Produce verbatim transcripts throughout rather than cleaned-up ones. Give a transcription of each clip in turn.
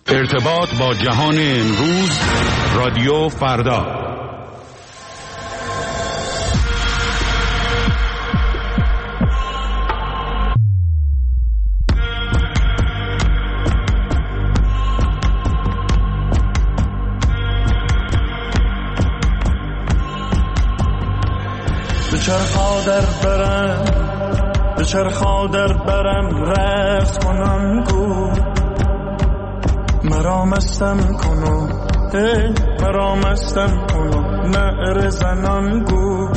ارتباط با جهان امروز، رادیو فردا. به چرخا در برم، به چرخا در برم رفت کنم گو مرا مستم کنو، ای مرا مستم کنو نعره زنان گو.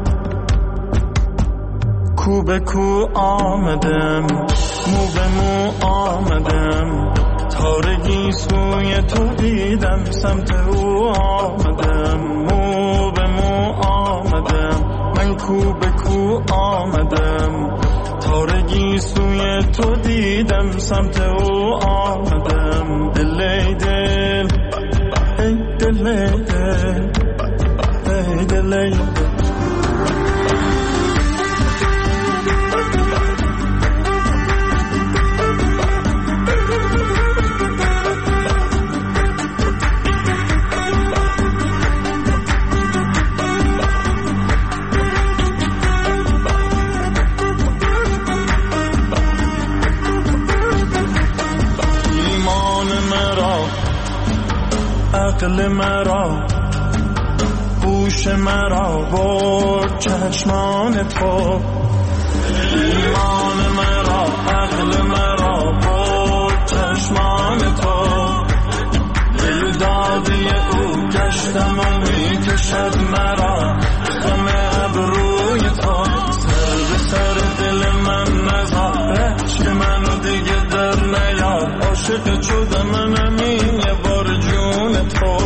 کو به کو آمدم، مو به مو آمدم، تارگی سوی تو دیدم، سمت او آمدم، مو به مو آمدم، من کو به کو آمدم، تارگی سوی تو دیدم، سمت او آمدم. دل ای دل، ای دل ای دل، ای دل ای دل. عقل مرا، هوش مرا برد چشمان تو، ایمان مرا، عقل مرا برد چشمان تو، دل دادی او گشتم و میکشد مرا غم ابروی تو، سر به سر دل من نزار، عشق منو دیگه در نیار، عاشق شدم منم این یه بار جون تو.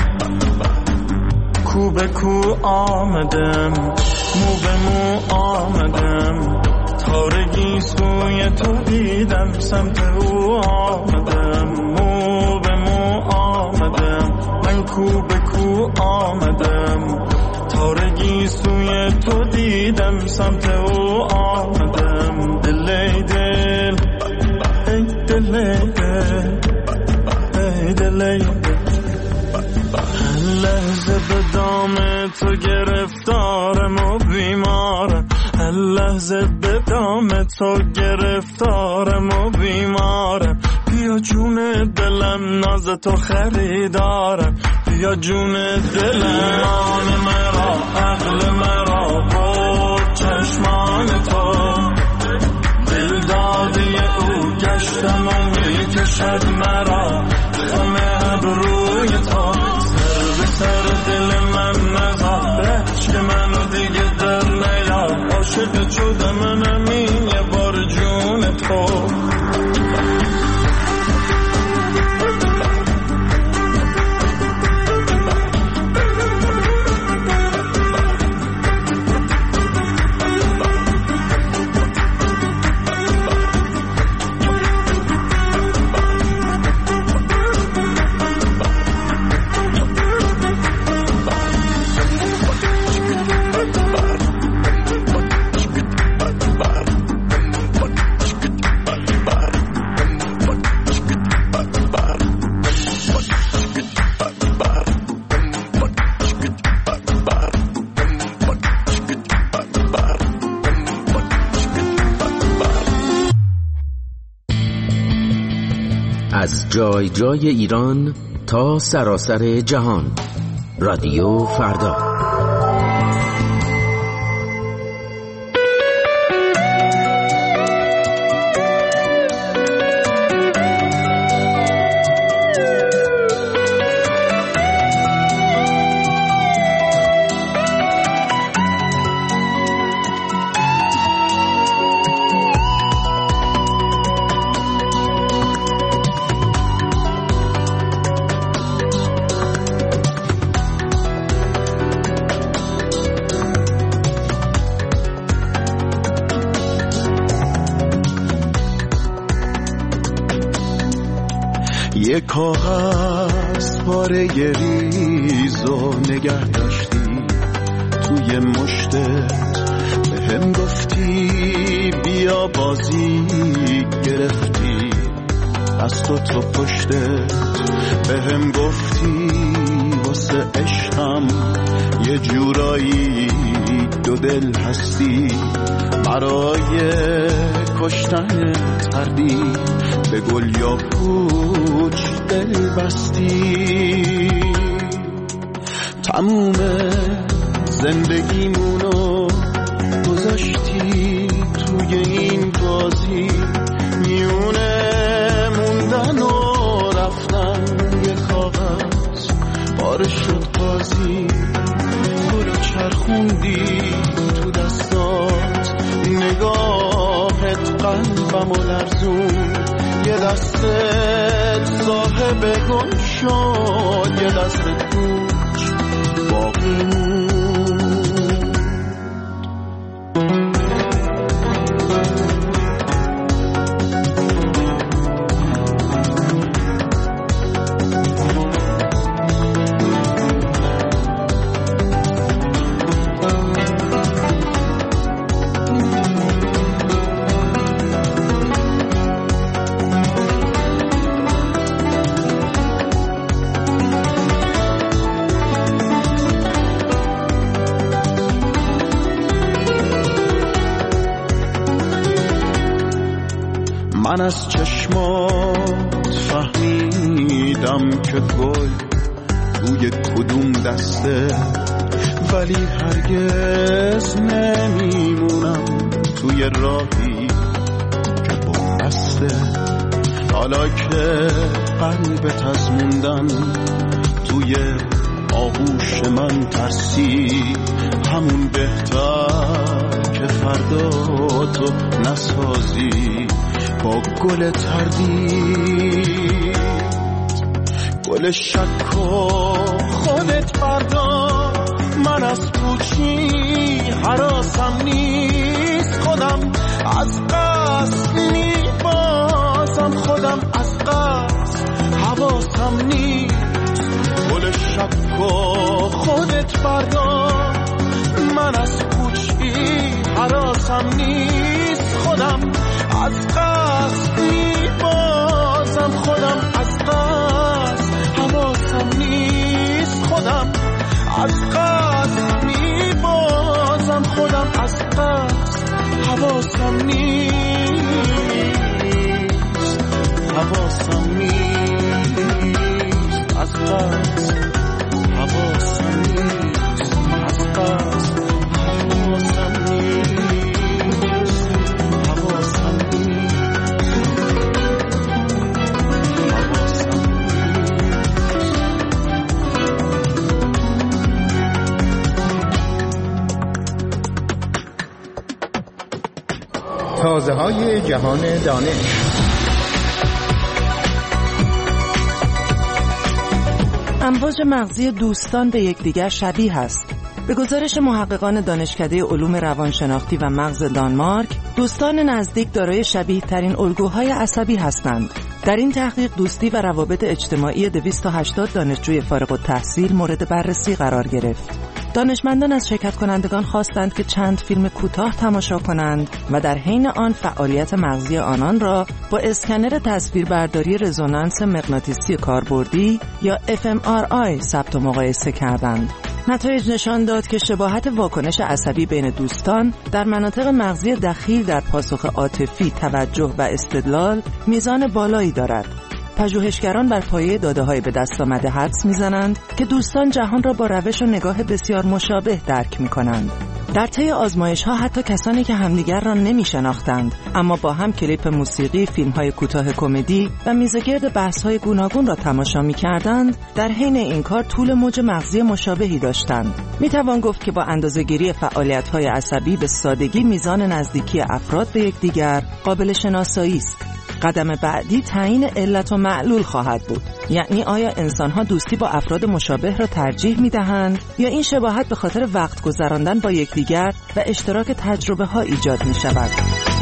کو به کو آمدم، مو به مو آمدم، تارگی سوی تو دیدم، سمت او آمدم، مو به مو آمدم، من کو به کو آمدم، تارگی سوی تو دیدم، سمت او آمدم. دل ای دل، ای دل ای دل، ای دل ای دل. لحظه به دام تو گرفتارم و بیمارم، لحظه به دام تو گرفتارم و بیمارم، بیا جون دلم ناز تو خریدارم، بیا جون دلم. ایمان مرا، عقل مرا برد چشمان تو، دل دادی او گشتم و میکشد مرا غم ابروی تو، سر به سر دل من نزار، عشق منو دیگه در نیار، عاشق شدم منم این یه بار جون تو. از جای جای ایران تا سراسر جهان، رادیو فردا. یک کاغذ پاره ریز و نگه داشتی توی مشتت، به هم گفتی بیا بازی گرفتی، از تو تو پشتت به هم گفتی واسه عشقم یه جورایی دو دل هستی، برای کشتن تردی به گل یا پوچ دل بستی. تموم زندگیمونو گذاشتی توی این بازی، میونه موندن و رفتن یه کاغذ پاره شد بازی. برو چرخوندی تو دستات نگاهت قلبم و لرزون، یه دستت صاحب گل شد یه دستت پوچ باقی موند. من از چشمات فهمیدم که گل توی کدوم دسته، ولی هرگز نمیمونم توی راهی که بسته. حالا که قلبت از موندن توی آغوش من ترسی، همون بهتر که فردا تو نسازی با گل تردید. گل شک و خودت بردا، من از پوچی حراسم نیست، خودم از قصد میبازم، خودم از قصد حواسم نیست. گل شک و خودت بردا، من از پوچی حراسم نیست، خودم از قصد میبازم، خودم از قصد حواسم نیست، خودم از قصد میبازم، خودم از قصد حواسم نیست، حواسم نیست، از قصد حواسم نیست، از قصد حواسم نیست. تازه های جهان دانش. امواج مغزی دوستان به یکدیگر شبیه است. به گزارش محققان دانشکده علوم روانشناختی و مغز دانمارک، دوستان نزدیک دارای شبیه ترین الگوهای عصبی هستند. در این تحقیق دوستی و روابط اجتماعی دویست و هشتاد دانشجوی فارغ التحصیل مورد بررسی قرار گرفت. دانشمندان از شرکت کنندگان خواستند که چند فیلم کوتاه تماشا کنند و در حین آن فعالیت مغزی آنان را با اسکنر تصویربرداری رزونانس مغناطیسی کاربردی یا اف ام آر آی ثبت و مقایسه کردند. نتایج نشان داد که شباهت واکنش عصبی بین دوستان در مناطق مغزی دخیل در پاسخ عاطفی، توجه و استدلال میزان بالایی دارد. پژوهشگران بر پایه داده‌های به دست آمده حدس می‌زنند که دوستان جهان را با روش و نگاه بسیار مشابه درک می‌کنند. در طی آزمایش‌ها حتی کسانی که همدیگر را نمی‌شناختند اما با هم کلیپ موسیقی، فیلم‌های کوتاه کمدی و میزگرد بحث‌های گوناگون را تماشا می‌کردند، در حین این کار طول موج مغزی مشابهی داشتند. می‌توان گفت که با اندازه‌گیری فعالیت‌های عصبی به سادگی میزان نزدیکی افراد به یکدیگر قابل شناسایی است. قدم بعدی تعیین علت و معلول خواهد بود. یعنی آیا انسان‌ها دوستی با افراد مشابه را ترجیح می‌دهند یا این شباهت به خاطر وقت گذراندن با یکدیگر و اشتراک تجربه‌ها ایجاد می‌شود.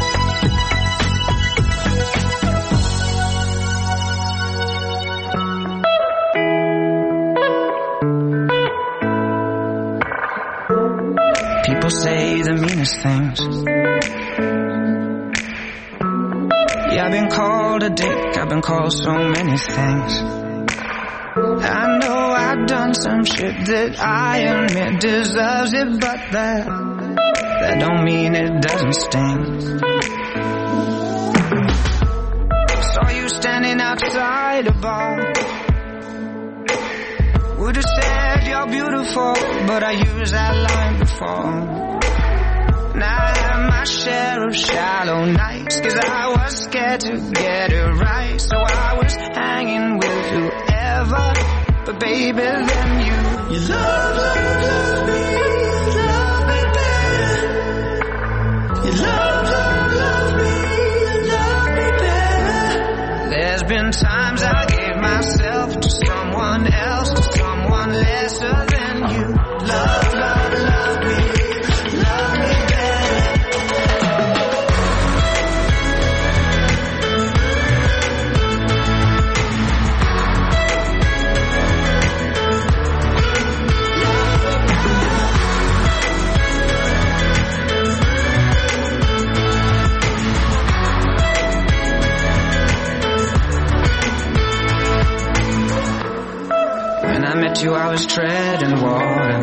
People say the meanest things. Yeah, I've been called a dick, I've I've been called so many things. I know I've done some shit that I admit deserves it, but that that don't mean it doesn't sting. Saw you standing outside a bar. Would've said you're beautiful, but I used that line before. Now I have my share of shallow nights, 'cause I was scared to get it right. So I was hanging with whoever, but baby then you You love, love, love me, love me better. You love, love, love me, love me better. There's been times I gave myself to someone else, to someone lesser than you. Love, love, love me, love me better. When I met you, I was treading water.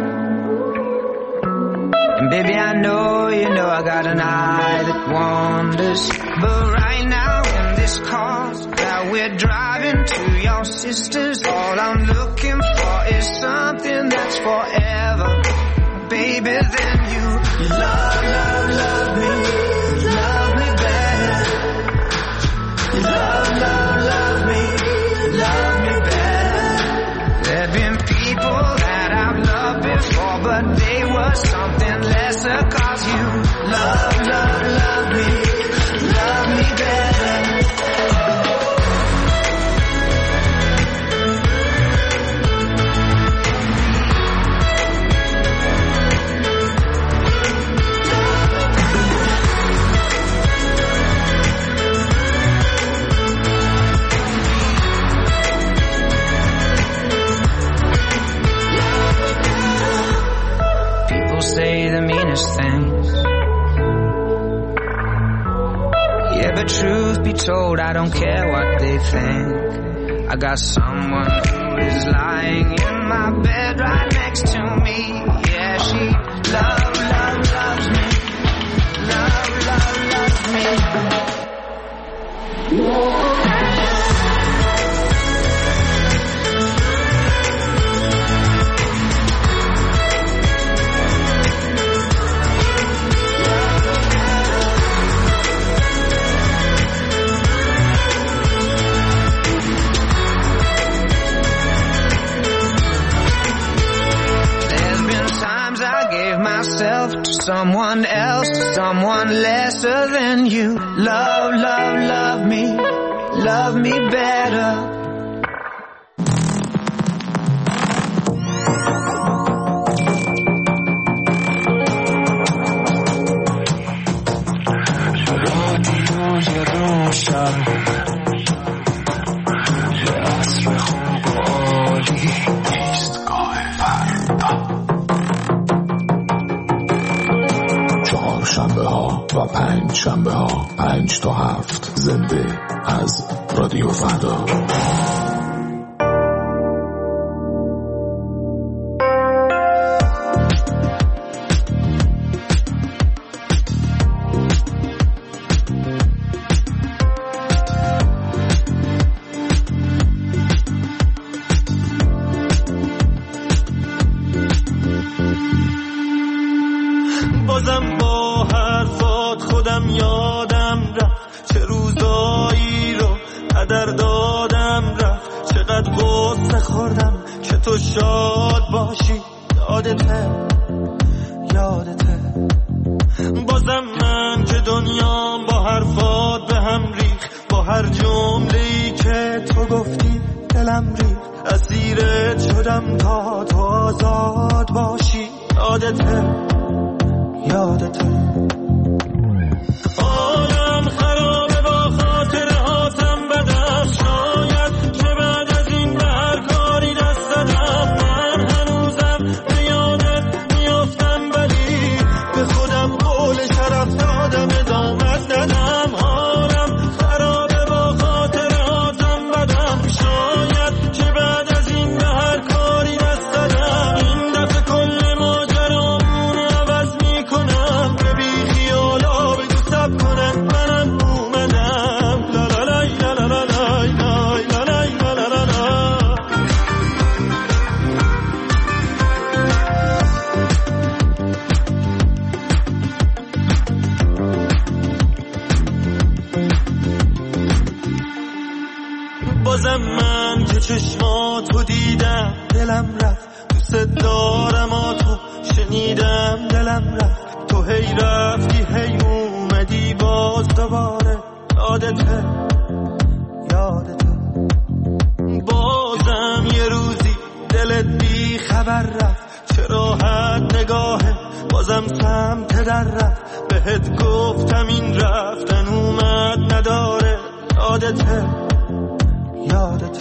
And baby, I know, you know, I got an eye that wanders. But right now in this car that we're driving to your sister's, all I'm looking for is something that's forever. Baby, then you, you love, love, love me, love me better. You love, love, love me, love me better. There've been people that I've loved before, but they were something lesser, 'cause you love, love, love me, love me better. Say the meanest things. Yeah, but truth be told, I don't care what they think. I got someone who is lying in my bed right next to me. Yeah, she love, love, loves me. Love, love, loves me. Myself to someone else, to someone lesser than you. Love, love, love me, love me better. رادیوی روشن یه عصر خوب و عالی، ایستگاه فردا. شنبه ها و پنج شنبه ها پنج تا هفت زنده از رادیو فردا. شرف دادم ادامت ندم حالم خرابه با خاطر بازم من که چشماتو دیدم دلم رفت، دوست دارم آتو شنیدم دلم رفت، تو هی رفتی هی اومدی باز دوباره، یادته یادته بازم یه روزی دلت بی خبر رفت، چه راحت نگاهه بازم سمت در رفت، بهت گفتم این رفتن اومد نداره، یادته یادته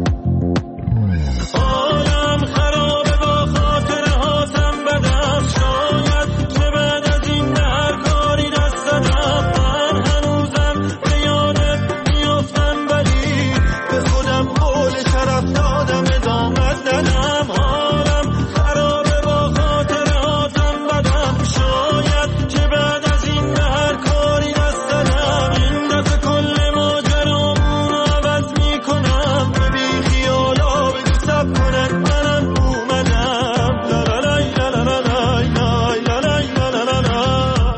آدم خرابه با خاطره هاتم بدم، شاید که بعد از این در کاری دست زدم، من هنوزم به یادت میافتم ولی به خودم قول شرف دادم ادامت ندم، حالم خرابه با خاطره هاتم بدم، شاید که بعد از این در کاری دست زدم، این دفعه کل ماجرامون عوض میکنم، به بی خیالا بگو سب کنن منم اومدم، لالالای لالالای لالالای لالالای.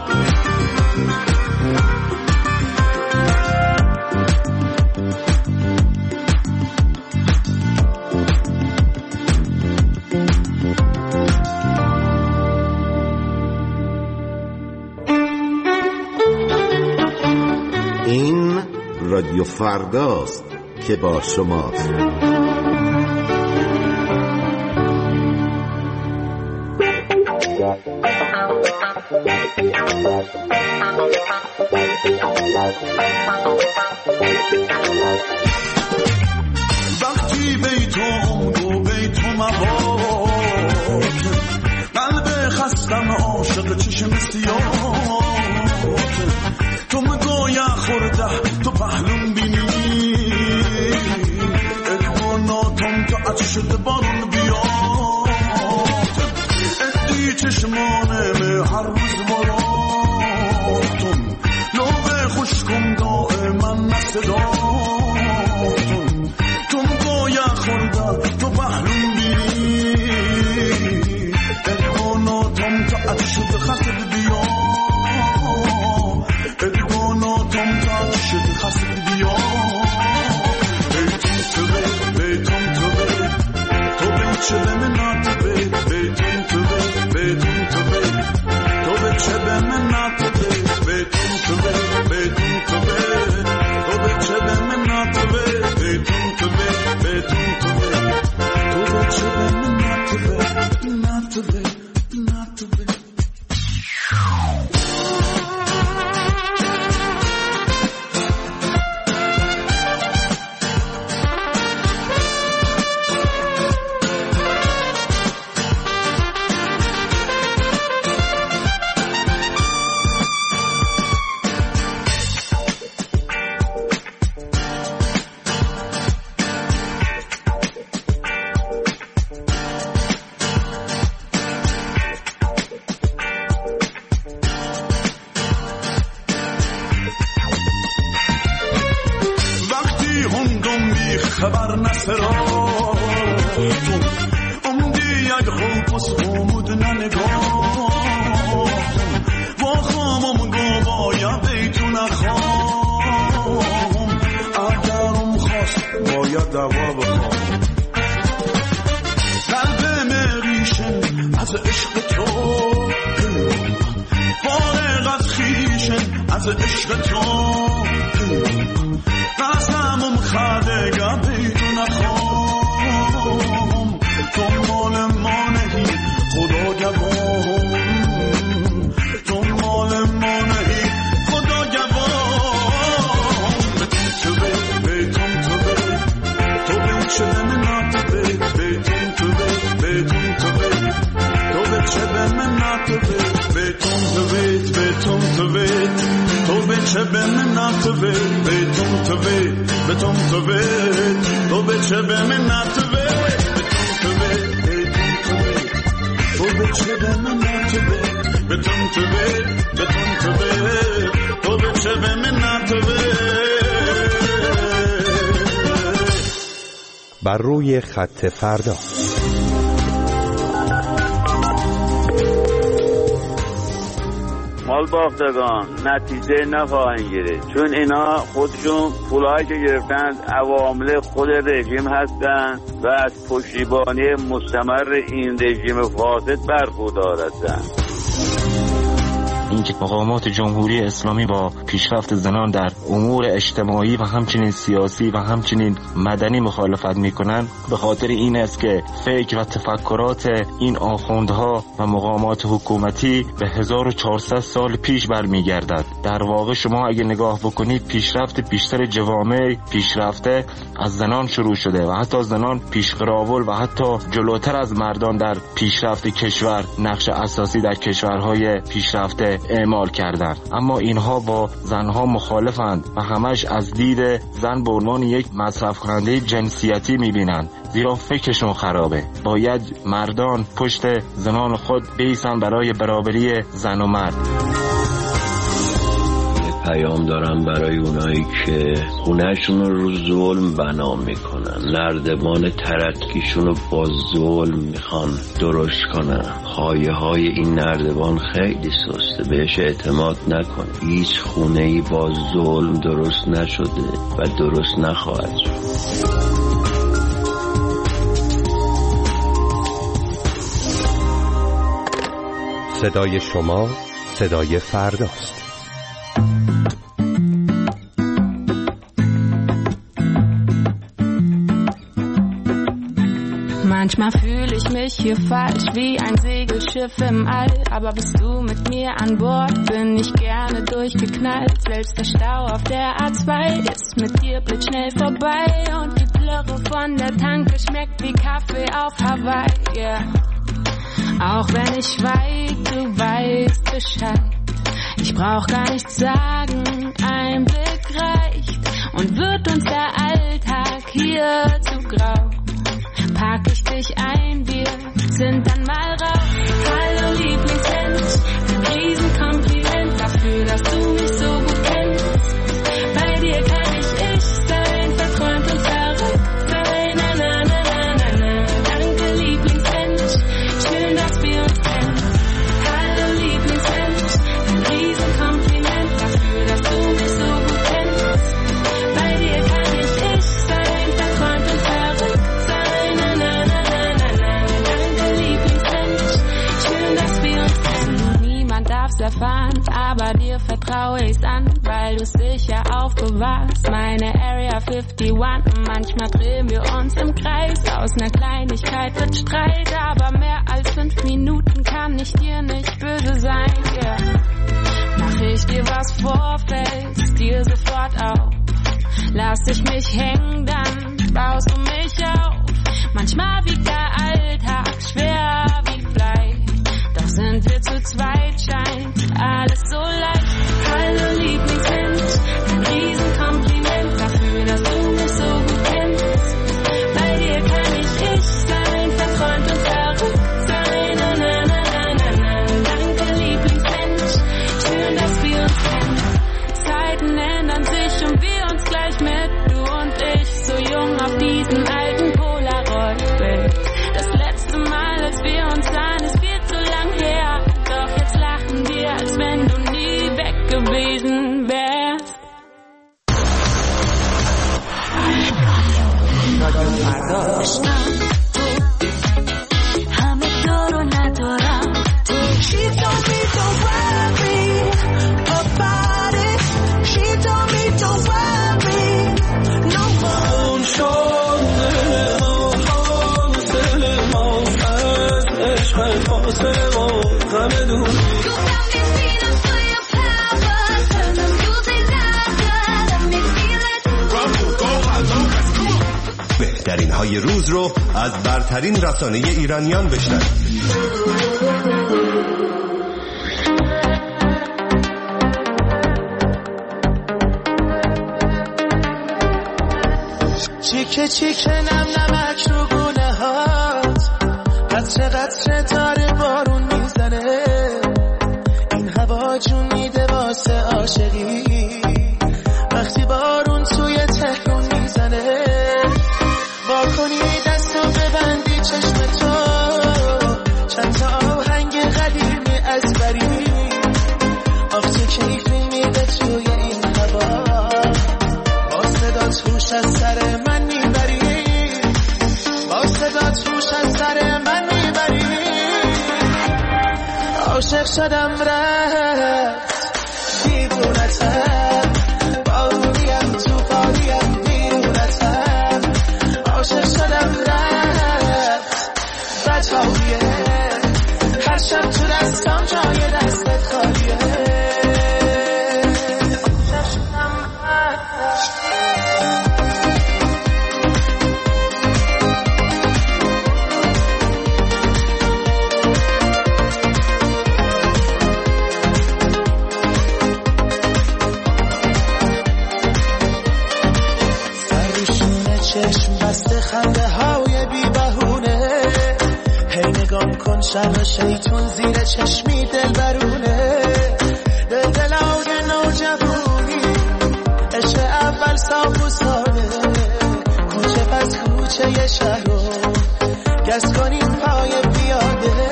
این رادیو فرداست که با شماست. وقتی بیتون و بیتون مباد، قلب خستم عاشق چشم سیاه، تو مگویا خورده تو پهلون بینی، ادواناتم تو عطش شده بارون بیاد، ادی چشمانم هر روز براتون، لوبه خوشکم دائما نصداتون، تو مگویا خورده تو پهلون بینی، ادواناتم تو عطش شده خسته بیاد، ادواناتم تو عطش شده خسته بیاد، بیتون تو بی بیتون تو بی تو بی چه به من نات بی بیتون تو بی بیتون تو بی تو بی چه به من نات بی بیتون تو بی بیتون تو بی تو بی چه به من نات بی بیتون تو بی بیتون تو بی تو بی چه به من نات بی نات بی نات بی. خبر نسراتون امدی یک خوبس خومود ننگاتون، با خامم گو باید بیتون خام، اگرم خواست باید دوا بخوام، قلب مریشن از عشق تو، فارغ از خیشن از عشق تو، قسمم خدگه بیتون خام، تو مال ما نهی خدا گوام، تو مال ما نهی خدا گوام، بیتون تو بی بیتون تو بی تو بی چه به من نات بی بیتون تو بی بیتون تو بی تو بی چه به من نات بی بیتون تو بی بیتون تو بی تو بی چه به من نات بی بیتون تو بی بیتون تو بی تو بی چه به من نات بی تو بی چه به من نات بی بیتون تو بی بیتون تو بی تو بی چه به من نات بی. بر روی خط فردا. حال باختگان نتیجه نخواهند گرفت، چون اینا خودشون پولایی که گرفتن عوامل خود رژیم هستند و از پشتیبانی مستمر این رژیم فاسد برخوردار هستند. اینکه مقامات جمهوری اسلامی با پیشرفت زنان در امور اجتماعی و همچنین سیاسی و همچنین مدنی مخالفت میکنن به خاطر این است که فکر و تفکرات این آخوندها و مقامات حکومتی به هزار و چهارصد سال پیش برمیگردد. در واقع شما اگه نگاه بکنید پیشرفت بیشتر جوامع پیشرفته از زنان شروع شده و حتی زنان پیشقراول و حتی جلوتر از مردان در پیشرفت کشور نقش اساسی در کشورهای پیشرفته اعمال کردند. اما اینها با زنها مخالفند و همش از دید زن به عنوان یک مصرف کننده جنسیتی میبینند، زیرا فکرشون خرابه. باید مردان پشت زنان خود بیسن برای برابری زن و مرد. پیام دارم برای اونایی که خونهشون رو ظلم بنا میکنن، نردبان ترقیشون رو با ظلم میخوان درست کنن. خایه های این نردبان خیلی سسته، بهش اعتماد نکن. هیچ خونه‌ای با ظلم درست نشده و درست نخواهد شد. صدای شما صدای فرداست. Manchmal fühle ich mich hier falsch wie ein Segelschiff im All, aber bist du mit mir an Bord, bin ich gerne durchgeknallt. Selbst der Stau auf der A zwei ist mit dir blitzschnell vorbei und die Plörre von der Tanke schmeckt wie Kaffee auf Hawaii, yeah. Auch wenn ich schweig, du weißt Bescheid. Ich brauch gar nichts sagen, ein Blick reicht und wird uns der Alltag hier zu grau. Pack ich dich ein, wir sind dann mal raus. Hallo Lieblingsmensch, ein Riesenkompliment dafür, dass du mich so gut kennst. Bei dir kann ich ich sein, verträumt und verrückt sein. Na na na na na na. Danke Lieblingsmensch, schön, dass wir uns kennen. Hallo Lieblingsmensch, ein Riesenkompliment dafür, dass du mich so gut kennst. Bei dir kann ich ich sein, verträumt und verrückt. Darf's erfahren, aber dir vertraue ich's an, weil du's sicher aufbewahrst. Meine Area einundfünfzig, manchmal drehen wir uns im Kreis. Aus ner Kleinigkeit wird Streit, aber mehr als fünf Minuten kann ich dir nicht böse sein, yeah. Mach ich dir was vor, fällst dir sofort auf. Lass ich mich hängen, dann baust du mich auf. Manchmal wiegt der Alltag schwer wie Blei. Doch sind wir zu zweit, scheint alles so leicht. Hallo Lieblingsmensch, ein Riesenkompliment dafür, dass du mich so gut kennst. Bei dir kann ich ich sein, verträumt und verrückt sein. Na na na na na na. Danke Lieblingsmensch, schön, dass wir uns kennen. Zeiten ändern sich und wir uns gleich mit, du und ich, so jung auf diesem alten Polaroid-Bild. Das letzte Mal, als wir uns sahen, ist viel zu lang her. Doch jetzt lachen wir, als wenn du nie weg gewesen wärst. همه دارو ندارم تو. She told me don't worry about it. She told me don't worry no more. بهترین های روز رو از برترین رسانه ایرانیان بشنوید. چیکه چیکه نم نمک رو گونه هات، قطره قطره تاره بارون میزنه. این هوا جون میده واسه عاشقی، وقتی بارون توی تهرون میزنه. واکنی دستو ببندی چشم تو، چند تا آهنگ قدیمی از بری. صدا توش از سر من میبری. عاشق شدم رفت دیوونتم، بارونیم تو پاریم دیرونتم. عاشق شدم رفت بدهاییه، هر شب تو دستم جای دستت خالیه. چشم بسته خنده های بی بهونه، هی نگام کن شر شیطون زیر چشمی دل برونه. دل دلای نوجوانی عشق اول صاف و ساده، کوچه پس کوچه شهر رو گز کنیم پای پیاده.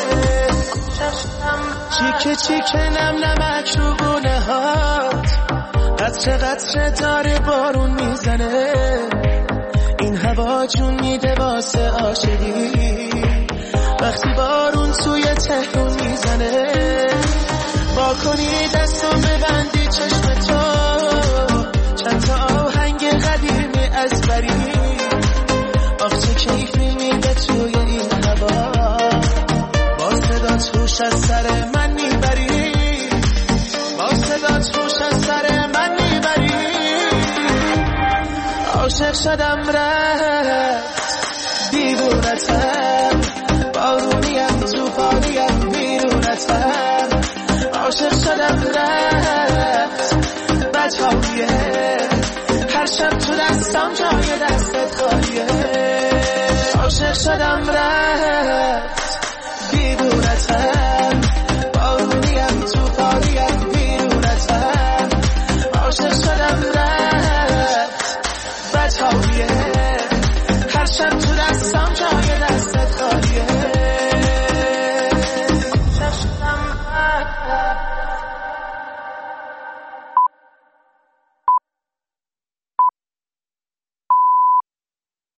چیکه چیکه نم نمک رو گونه هات، قطره قطره داره بارون میزنه. این هوا جون میده واسه عاشقی، وقتی بارون توی تهرون میزنه. با کنی دستم ببندی چشم تو، چند تا آهنگ قدیمی از بری. آخ چه کیفی میده توی این هوا، با صدا توش از سر من میبری. با صدا توش از سر من میبری. عاشق شدم رفت دیوونتم، بارونیم تو پاریم بیرونتم. عاشق شدم رفت بدهاییه، هر شب تو دستم جای دستت